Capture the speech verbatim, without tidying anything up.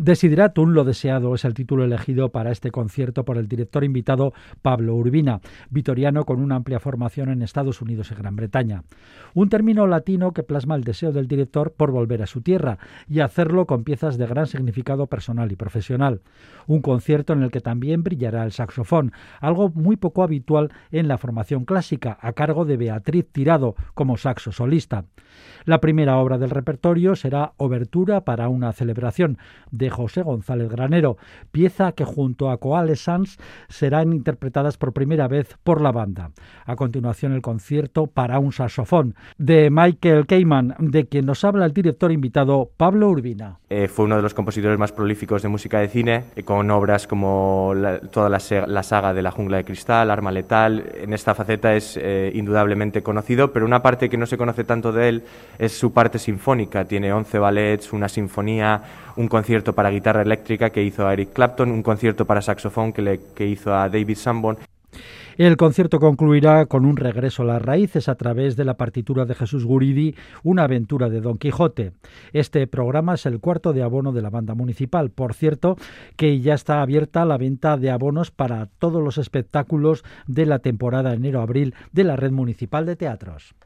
Desideratum, lo deseado, es el título elegido para este concierto por el director invitado Pablo Urbina, vitoriano con una amplia formación en Estados Unidos y Gran Bretaña. Un término latino que plasma el deseo del director por volver a su tierra y hacerlo con piezas de gran significado personal y profesional. Un concierto en el que también brillará el saxofón, algo muy poco habitual en la formación clásica, a cargo de Beatriz Tirado como saxo solista. La primera obra del repertorio será Obertura para una celebración, de José González Granero, pieza que junto a Coalescence serán interpretadas por primera vez por la banda. A continuación, el concierto para un saxofón, de Michael Kamen, de quien nos habla el director invitado Pablo Urbina. Eh, fue uno de los compositores más prolíficos de música de cine, eh, con obras como la, toda la, la saga de La jungla de cristal, Arma letal. En esta faceta es eh, indudablemente conocido, pero una parte que no se conoce tanto de él es su parte sinfónica. Tiene once ballets, una sinfonía, un concierto para guitarra eléctrica que hizo a Eric Clapton, un concierto para saxofón que, le, que hizo a David Sanborn. El concierto concluirá con un regreso a las raíces a través de la partitura de Jesús Guridi, Una aventura de Don Quijote. Este programa es el cuarto de abono de la banda municipal. Por cierto, que ya está abierta la venta de abonos para todos los espectáculos de la temporada enero-abril de la Red Municipal de Teatros.